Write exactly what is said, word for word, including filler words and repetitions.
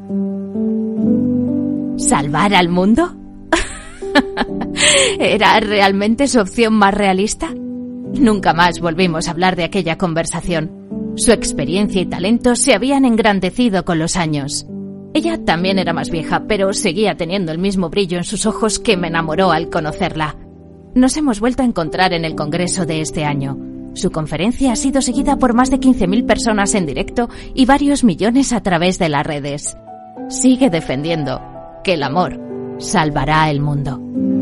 ¿Salvar al mundo? ¿Era realmente su opción más realista? Nunca más volvimos a hablar de aquella conversación. Su experiencia y talento se habían engrandecido con los años. Ella también era más vieja, pero seguía teniendo el mismo brillo en sus ojos que me enamoró al conocerla. Nos hemos vuelto a encontrar en el congreso de este año. Su conferencia ha sido seguida por más de quince mil personas en directo y varios millones a través de las redes. Sigue defendiendo que el amor salvará el mundo.